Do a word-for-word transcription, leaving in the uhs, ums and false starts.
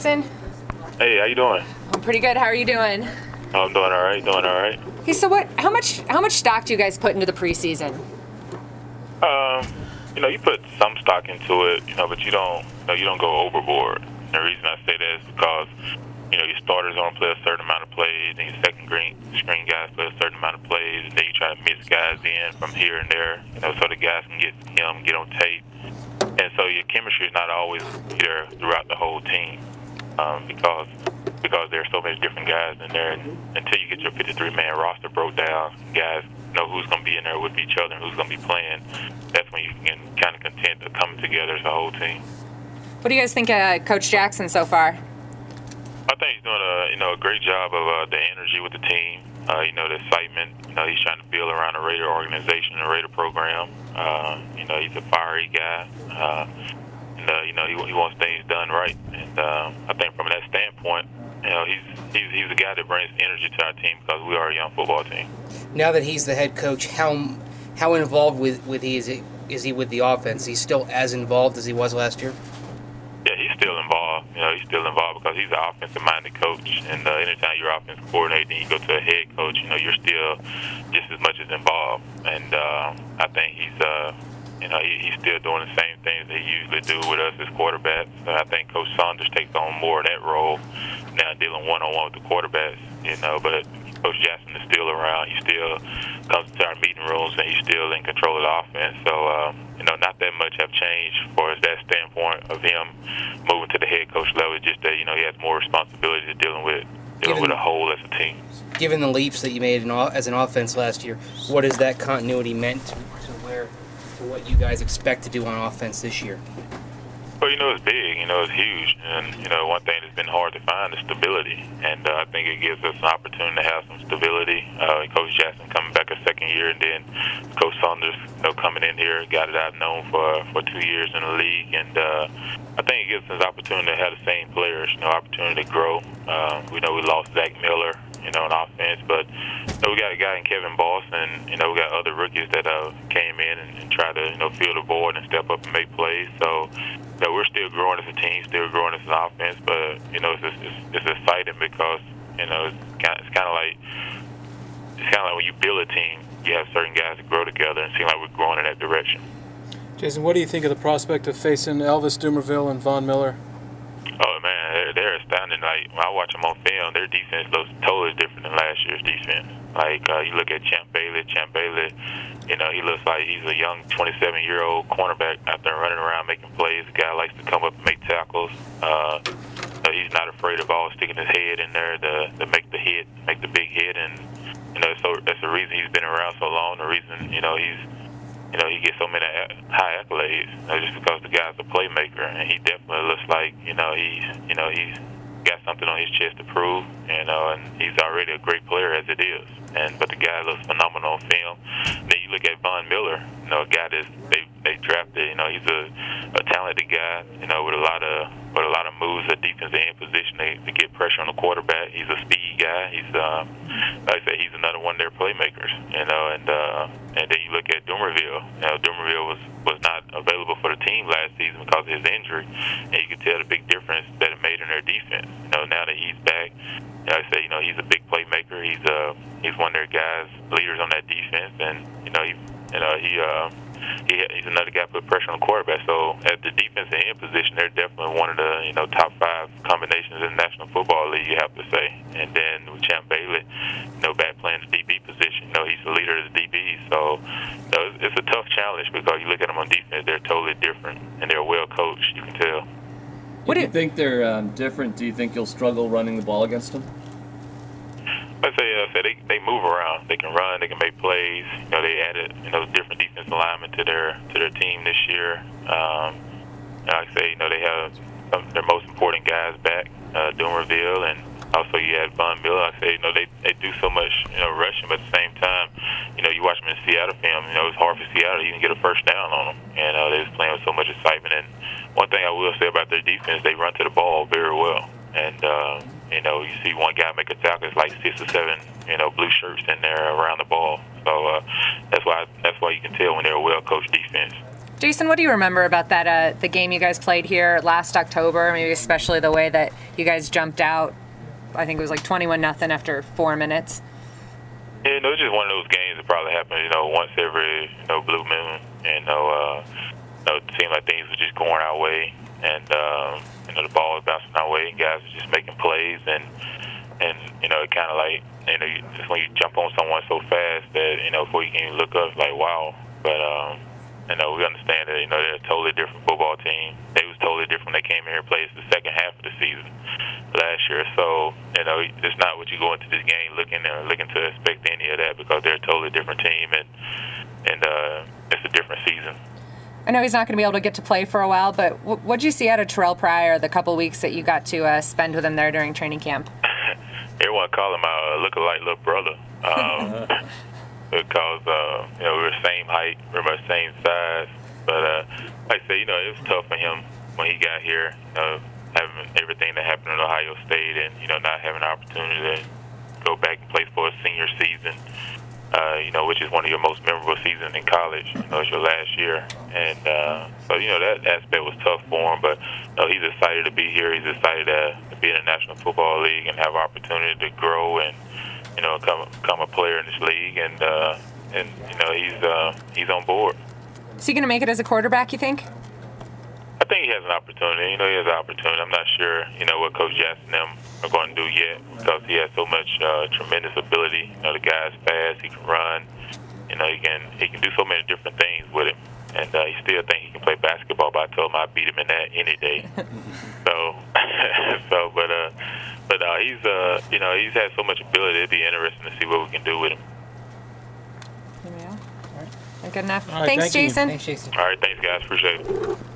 Jason. Hey, how you doing? I'm pretty good. How are you doing? I'm doing all right. Doing all right. Hey, so what? How much? How much stock do you guys put into the preseason? Um, you know, you put some stock into it, you know, but you don't, you know, you don't go overboard. And the reason I say that is because, you know, your starters only play a certain amount of plays, and your second green screen guys play a certain amount of plays, and then you try to mix guys in from here and there, you know, so the guys can get him, get on tape. And so your chemistry is not always there throughout the whole team, um, because because there are so many different guys in there. And until you get your fifty-three man roster broke down, guys know who's going to be in there with each other and who's going to be playing. That's when you can kind of content to come together as a whole team. What do you guys think of Coach Jackson so far? I think he's doing a you know a great job of uh, the energy with the team. Uh, you know, the excitement. You know, he's trying to build around the Raider organization, the Raider program. Uh, you know, he's a fiery guy. Uh, and uh, you know, he, he wants things done right. And uh, I think from that standpoint, you know, he's he's he's a guy that brings energy to our team because we are a young football team. Now that he's the head coach, how how involved with with he is he, is he with the offense? He's still as involved as he was last year. Yeah, he's still involved. You know, he's still involved because he's an offensive-minded coach. And uh, anytime you're offensive coordinator and you go to a head coach, you know, you're still just as much as involved. And uh, I think he's, uh, you know, he, he's still doing the same things that he usually do with us as quarterbacks. So I think Coach Saunders takes on more of that role now, dealing one-on-one with the quarterbacks. You know, but Coach Jackson is still around. He still comes to our meeting rooms, and he's still in control of the offense. So, um, you know, not that much have changed for us that standpoint of him moving to the head coach level. Just that, you know, he has more responsibility to dealing with dealing given, with a whole as a team. Given the leaps that you made in, as an offense last year, what has that continuity meant to, to where to what you guys expect to do on offense this year? Well, you know, it's big, you know, it's huge. And, you know, one thing that's been hard to find is stability. And uh, I think it gives us an opportunity to have some stability. Uh, Coach Jackson coming back a second year, and then Coach Saunders, you know, coming in here, a guy that I've known for, for two years in the league. And uh, I think it gives us an opportunity to have the same players, you know, opportunity to grow. Uh, we know we lost Zach Miller, you know, on offense, but you know, we got a guy in Kevin Boss, and, you know, we got other rookies that uh, came in and, and tried to, you know, fill the board and step up and make plays. So, you know, we're still growing as a team, still growing as an offense, but, you know, it's, it's, it's exciting because, you know, it's kind of, it's kind of like, it's kind of like when you build a team, you have certain guys that grow together and seem like we're growing in that direction. Jason, what do you think of the prospect of facing Elvis Dumervil and Von Miller? Oh, man, they're, they're astounding. Like, when I watch them on film, their defense looks totally different than last year's defense. Like, uh, you look at Champ Bailey. Champ Bailey, you know, he looks like he's a young twenty-seven-year-old cornerback out there running around making plays. The guy likes to come up and make tackles. Uh, he's not afraid of always sticking his head in there to, to make the hit, make the big hit. And, you know, so that's the reason he's been around so long, the reason, you know, he's, you know, he gets so many high accolades, you know, just because the guy's a playmaker, and he definitely looks like, you know, he's, you know, he's got something on his chest to prove, you know, and he's already a great player as it is. And but the guy looks phenomenal on film. Then you look at Von Miller, you know, a guy that they they drafted, you know, he's a, a talented guy, you know, with a lot of with a lot of moves at defensive end position to, to get pressure on the quarterback. He's a speed guy. He's um, like I said, he's another one of their playmakers, you know, and uh, and then you look at Dumervil. You know, Dumervil was was not available for the team last season because of his injury, and you can tell the big difference that it made in their defense. You know, now that he's back, you know, I say, you know, he's a big playmaker. He's uh he's one of their guys, leaders on that defense, and you know, he you know he uh he he's another guy put pressure on the quarterback. So at the defensive end position, they're definitely one of the, you know, top five combinations in the National Football League, you have to say. And then with Champ Bailey, you know, back playing the D B position, you know, he's the leader of the D Bs. So you know, it's a tough challenge because you look at them on defense, they're totally different, and they're well coached. You can tell. What do you think they're um, different? Do you think you'll struggle running the ball against them? I say, uh, say they they move around. They can run. They can make plays. You know, they added, you know, different defensive linemen to their to their team this year. Um, and like I say, you know, they have some of their most important guys back, uh, Dumervil, and also you had Von Miller. Like I say, you know, they they do so much, you know, rushing, but at the same time, you know, you watch them in Seattle film. You know, it's hard for Seattle to even get a first down on them. And uh, they was playing with so much excitement. And one thing I will say about their defense, they run to the ball very well. And uh, you know, you see one guy make a tackle, it's like six or seven, you know, blue shirts in there around the ball. So uh, that's why that's why you can tell when they're a well-coached defense. Jason, what do you remember about that uh, the game you guys played here last October? Maybe especially the way that you guys jumped out. I think it was like twenty-one nothing after four minutes. Yeah, you know, it's just one of those games that probably happens, you know, once every, you know, blue moon. And, you know, uh, you know, it seemed like things were just going our way. And, um, you know, the ball was bouncing our way, and guys were just making plays. And, and you know, it kind of like, you know, you, just when you jump on someone so fast that, you know, before you can even look up, it's like, wow. But, um, you know, we understand that, you know, they're a totally different football team. They was totally different when they came in here and played the second half of the season last year. So, you know, it's not what you go into this game looking uh, looking to expect any of that, because they're a totally different team, and and uh, it's a different season. I know he's not going to be able to get to play for a while, but what did you see out of Terrell Pryor the couple weeks that you got to uh, spend with him there during training camp? Everyone call him our look-alike little brother. Um, because, uh, you know, we were the same height, we were the same size. But, uh, like I say, you know, it was tough for him when he got here, you know, having everything that happened in Ohio State, and, you know, not having an opportunity to go back and play for a senior season, uh, you know, which is one of your most memorable seasons in college. You know, it's your last year. And uh, so, you know, that aspect was tough for him. But, you know, he's excited to be here. He's excited to, to be in the National Football League and have opportunity to grow and, you know, become, become a player in this league. And, uh, and you know, he's uh, he's on board. Is he going to make it as a quarterback, you think? I think he has an opportunity. You know, he has an opportunity. I'm not sure, you know, what Coach Jackson and them are going to do yet, because he has so much uh, tremendous ability. You know, the guy's fast. He can run. You know, he can he can do so many different things with him. And uh, he still think he can play basketball, but I told him I'd beat him in that any day. so, so, but uh, but uh, he's uh, you know, he's had so much ability. It'd be interesting to see what we can do with him. Yeah. Good enough. All right, Thanks, thank you. Jason. Thanks, Jason. All right, thanks, guys. Appreciate it.